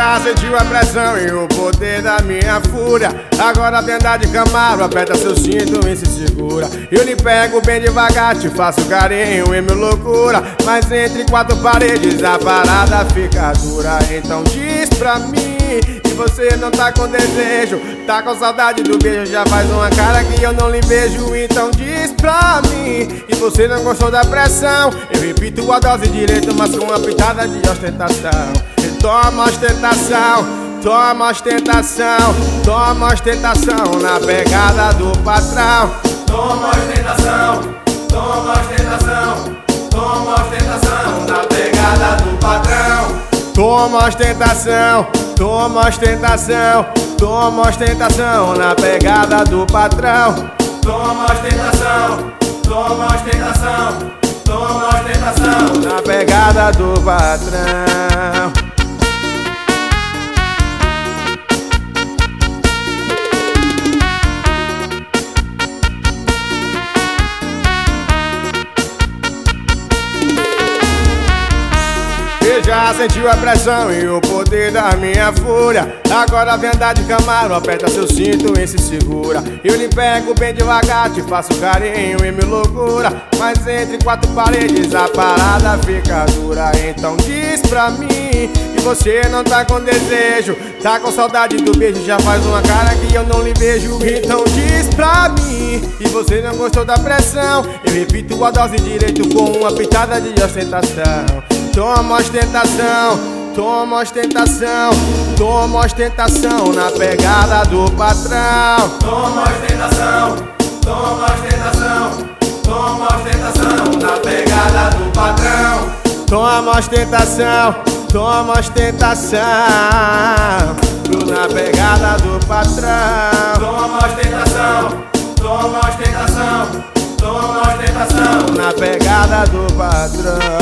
Já sentiu a pressão e o poder da minha fúria. Agora tenta de Camaro, aperta seu cinto e se segura. Eu lhe pego bem devagar, te faço carinho e meu loucura. Mas entre quatro paredes a parada fica dura. Então diz pra mim que você não tá com desejo, tá com saudade do beijo, já faz uma cara que eu não lhe vejo. Então diz pra mim que você não gostou da pressão. Eu repito a dose direito, mas com uma pitada de ostentação. E toma ostentação, toma ostentação, toma ostentação na pegada do patrão. Toma ostentação, toma ostentação, toma ostentação na pegada do patrão. Toma ostentação, toma ostentação, toma ostentação na pegada do patrão. Toma ostentação, toma ostentação, toma ostentação na pegada do patrão. Já sentiu a pressão e o poder da minha fúria. Agora vem andar de Camaro, aperta seu cinto e se segura. Eu lhe pego bem devagar, te faço carinho e me loucura. Mas entre quatro paredes a parada fica dura. Então diz pra mim que você não tá com desejo, tá com saudade do beijo, já faz uma cara que eu não lhe vejo. Então diz pra mim que você não gostou da pressão. Eu repito a dose direito com uma pitada de ostentação. Toma ostentação, toma ostentação, toma ostentação na pegada do patrão. Toma ostentação, toma ostentação, toma ostentação na pegada do patrão. Toma ostentação, toma ostentação na pegada do patrão. Toma ostentação, toma ostentação, toma ostentação na pegada do patrão.